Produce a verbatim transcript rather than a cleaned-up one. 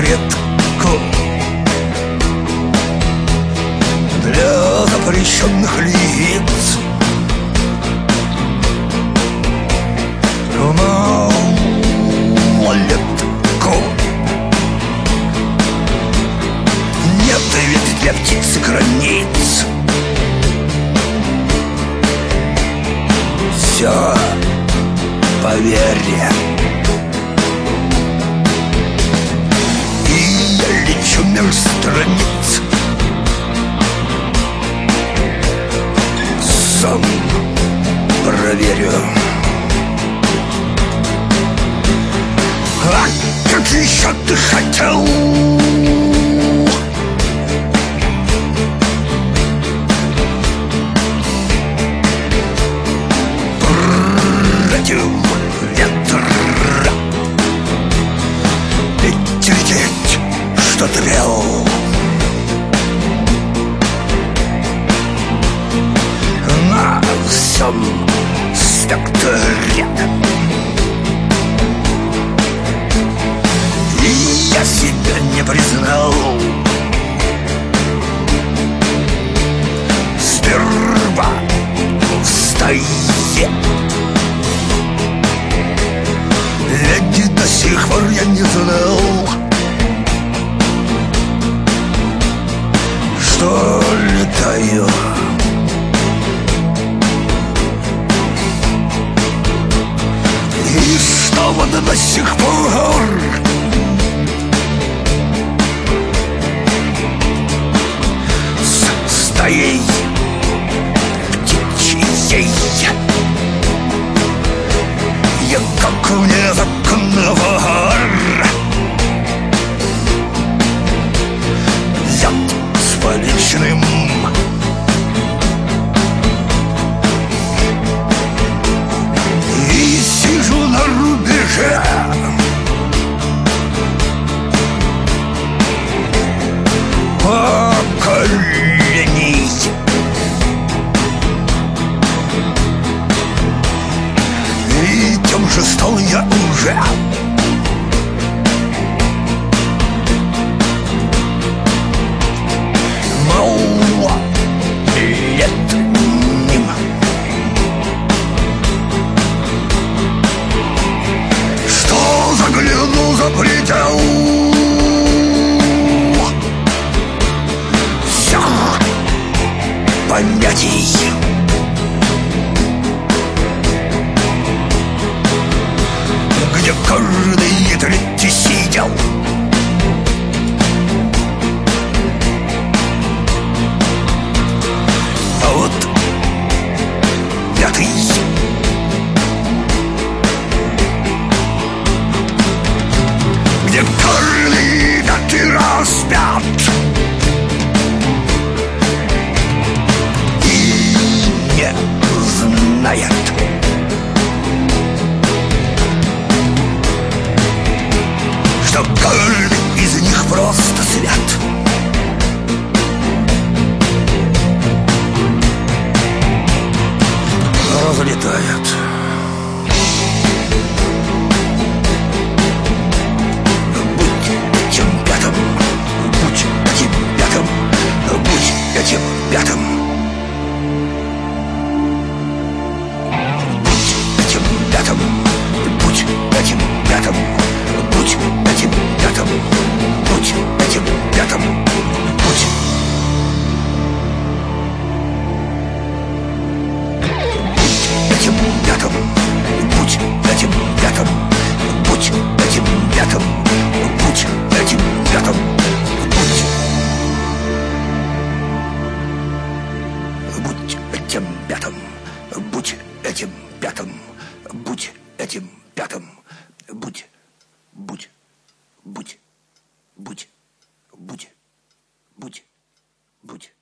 предку для запрещенных лиц. Малолетку нет ведь для птиц границ. Все, поверь. И я лечу меж страниц. Сам проверю. А как еще ты хотел? Против ветра и терпеть, что трел. На всем спектре и я себя не признал. Сперва в стае ведь до сих пор я не знал, что летаю. И что вот до сих пор с стаей птичьей я как незаконный вор взят с поличным. И сижу на рубеже, поколений. И тем же стал я уже. Малолетним. Что заглянул за предел всех понятий. Где каждый третий сидел. А вот пятый где каждый пятый распят и не знает, что каждый из них просто свят. Разлетает. Будь этим пятым, будь этим пятым, будь этим пятым. Будь этим пятым, будь этим пятым, будь этим пятым, будь этим пятым, будь. Этим пятым, будь этим пятым, будь этим пятым, будь этим пятым, будь. Будь этим пятым, будь этим пятым, будь этим пятым, будь, будь, будь, будь, будь, будь, будь.